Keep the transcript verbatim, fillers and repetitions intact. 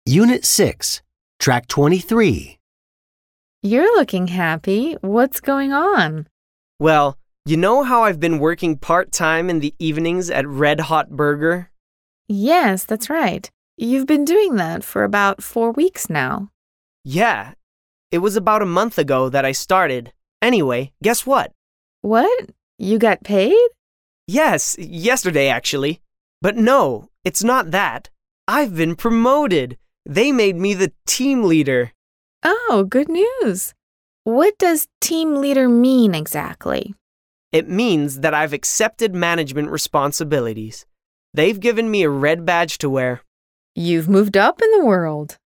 Unit six, Track twenty-three. You're looking happy. What's going on? Well, you know how I've been working part-time in the evenings at Red Hot Burger? Yes, that's right. You've been doing that for about four weeks now. Yeah, it was about a month ago that I started. Anyway, guess what? What? You got paid? Yes, yesterday actually. But no, it's not that. I've been promoted. They made me the team leader. Oh, good news. What does team leader mean exactly? It means that I've accepted management responsibilities. They've given me a red badge to wear. You've moved up in the world.